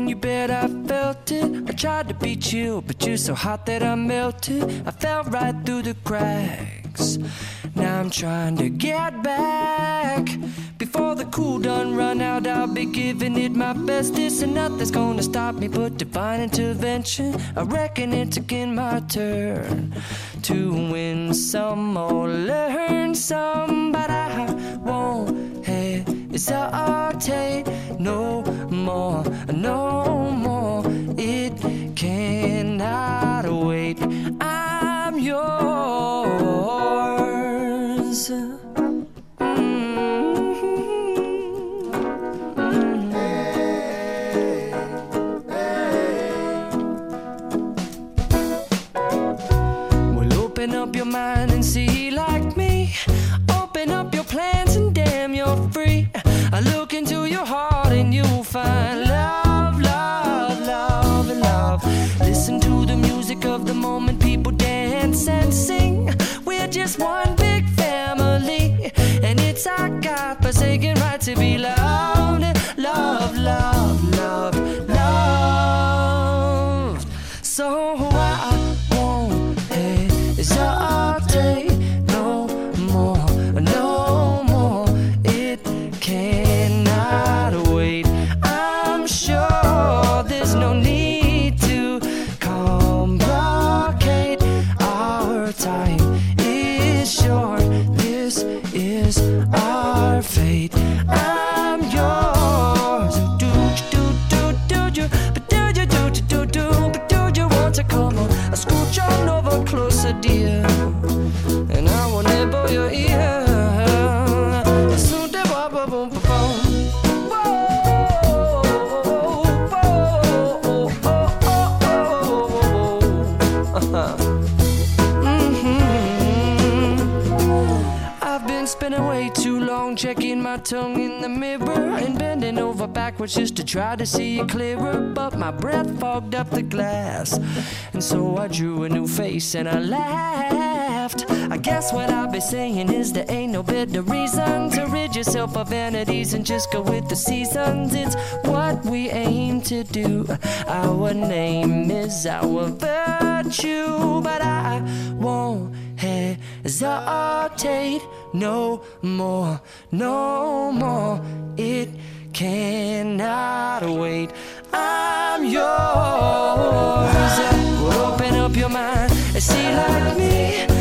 you bet I felt it. I tried to be chill, but you're so hot that I melted. I fell right through the cracks. Now I'm trying to get back. Before the cool done run out, I'll be giving it my best. This and nothing's gonna stop me but divine intervention. I reckon it's again my turn to win some or learn some, but I won't hesitate no more, no more. It cannot wait. I'm yours. Open up your mind and see like me. Open up your plans and damn, you're free. I look into your heart and you'll find love, love, love, and love. Listen to the music of the moment, people dance and sing. We're just one big family, and it's our God-forsaken right to be loved, love, love, love, loved. So I won't hesitate no more, no more. It cannot wait. I'm sure there's no need to complicate. Our time is short. This is our fate. I'm yours. Do you, but do you, but do you want to come on? I scooch on over closer, dear, and I will nibble your ear. Soon they boom, boom, boom, boom. I've been spending way too long checking my tongue in the mirror and bending over backwards just to try to see it clearer, but my breath fogged up the glass, and so I drew a new face and I laughed. I guess what I'll be saying is there ain't no better reason to rid yourself of vanities and just go with the seasons. It's what we aim to do. Our name is our virtue, but I won't hesitate no more, no more. It cannot wait. I'm yours. Open up your mind and see like me.